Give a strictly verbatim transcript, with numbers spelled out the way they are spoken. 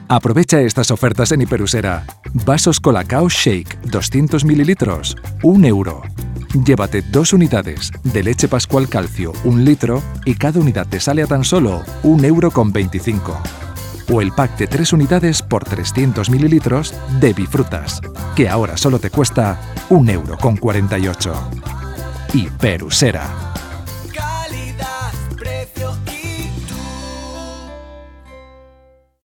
Aprovecha estas ofertas en Hiperusera. Vasos Colacao Shake, doscientos mililitros, un euro. Llévate dos unidades de leche Pascual Calcio, un litro, y cada unidad te sale a tan solo un euro con veinticinco. O el pack de tres unidades por trescientos mililitros de Bifrutas, que ahora solo te cuesta un euro con cuarenta y ocho. Hiperusera.